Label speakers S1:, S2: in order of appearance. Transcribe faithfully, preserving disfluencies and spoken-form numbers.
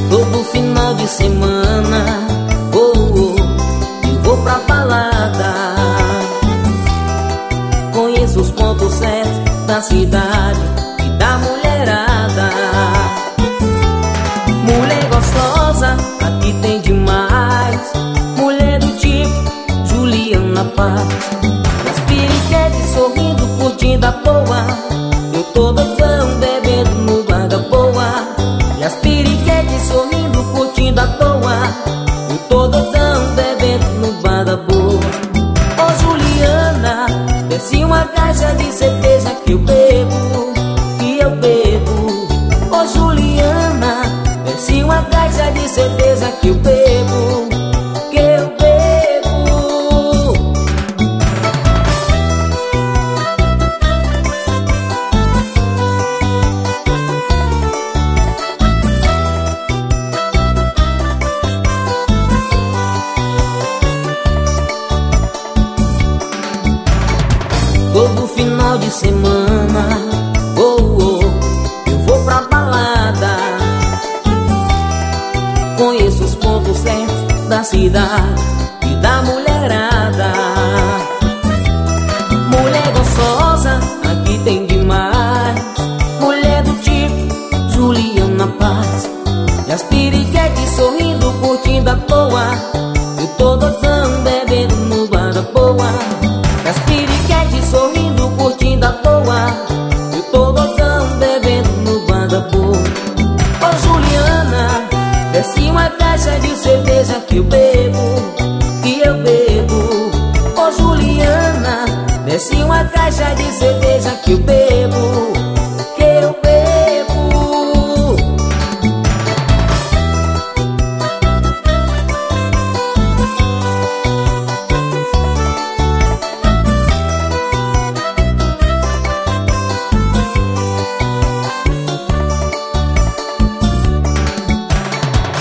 S1: Todo final de semana, oh, oh, eu vou pra balada. Conheço os pontos certos da cidade e da mulherada. Mulher gostosa, aqui tem demais. Mulher do tipo Juliana Paz. E as periquetes sorrindo, curtindo a boa. Eu tô doidão, bebendo no bar da boa. E as periquetes sorrindo, curtindo à toa. Eu tô doidão, bebendo no bar da boa. Ô Juliana, desce uma caixa de cerveja que eu bebo, que eu bebo. Ô Juliana, desce uma caixa de cerveja que eu bebo, que eu bebo. Todo final de semana, oh, oh, eu vou pra balada. Conheço os pontos certos da cidade e da mulherada. Mulher gostosa, aqui tem demais. Mulher do tipo Juliana Paz. E as periquetes sorrindo, curtindo à toa. Eu tô doidão, bebendo no bar da boa. E as periquetes sorrindo, curtindo à toa. Eu tô doidão, bebendo no bar da boa. Ô Juliana, desce uma caixa de cerveja que eu bebo, que eu bebo. Ô Juliana, desce uma caixa de cerveja que eu bebo,